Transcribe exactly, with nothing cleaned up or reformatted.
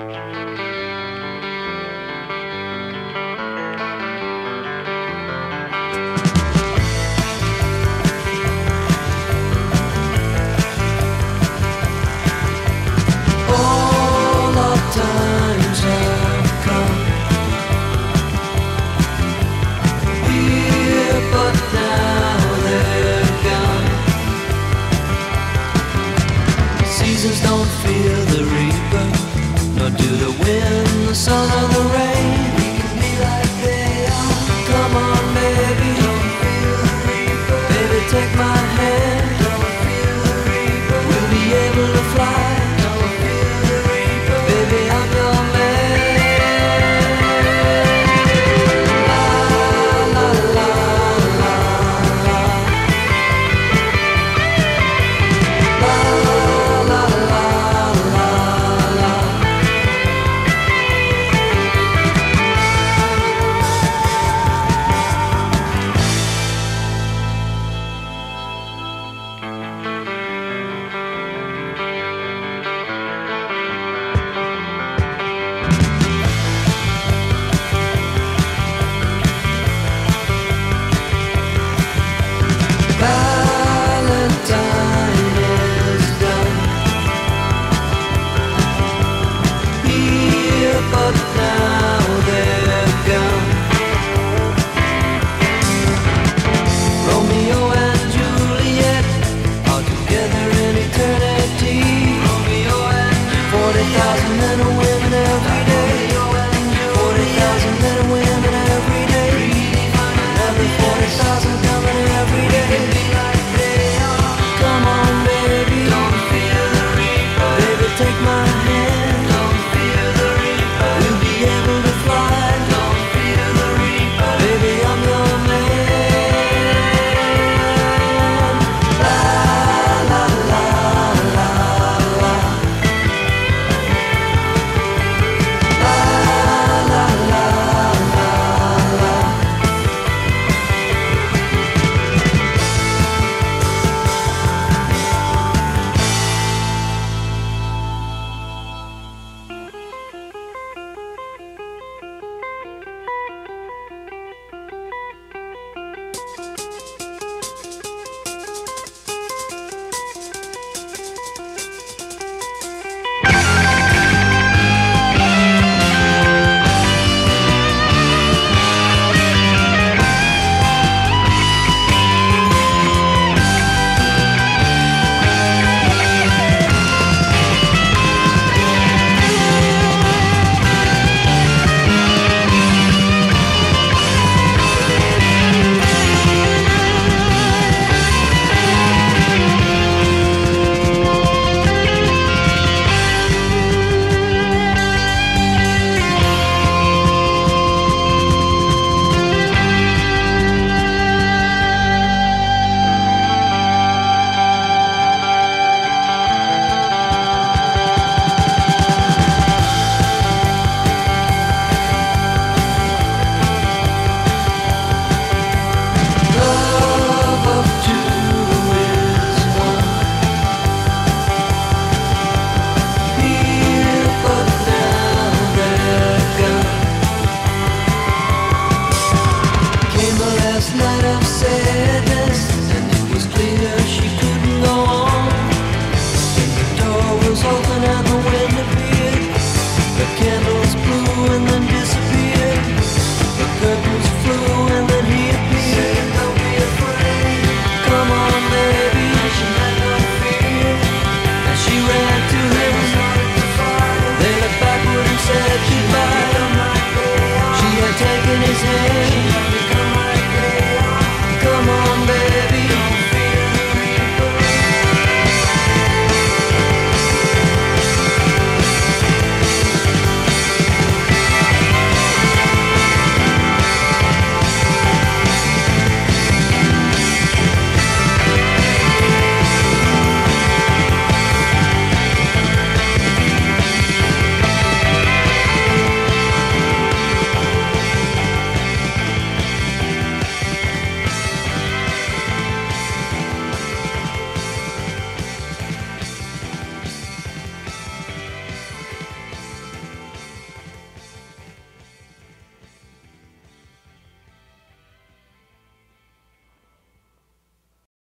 Seasons don't feel the reaper, nor do the wind, the sun, or the rain. We can be like they are. Come on, baby, don't feel the reaper. Baby, take my hand, don't feel the reaper. We'll be able to fly, don't feel the reaper. Baby, I'm your man. La la la la la. La la la la la. Valentine is done here, but now they're gone. Romeo and Juliet are together in eternity. Romeo and forty thousand men and women every day.